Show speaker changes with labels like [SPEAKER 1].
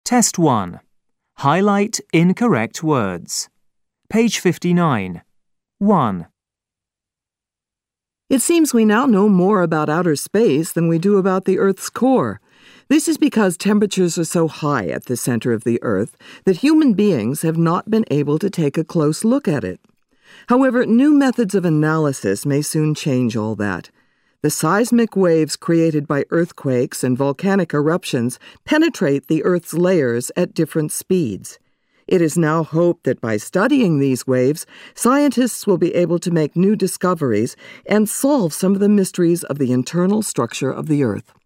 [SPEAKER 1] Test 1. Highlight incorrect words. Page 59. 1.
[SPEAKER 2] It seems we now know more about outer space than we do about the Earth's core. This is because temperatures are so high at the center of the Earth that human beings have not been able to take a close look at it. However, new methods of analysis may soon change all that. The seismic waves created by earthquakes and volcanic eruptions penetrate the Earth's layers at different speeds. It is now hoped that by studying these waves, scientists will be able to make new discoveries and solve some of the mysteries of the internal structure of the Earth.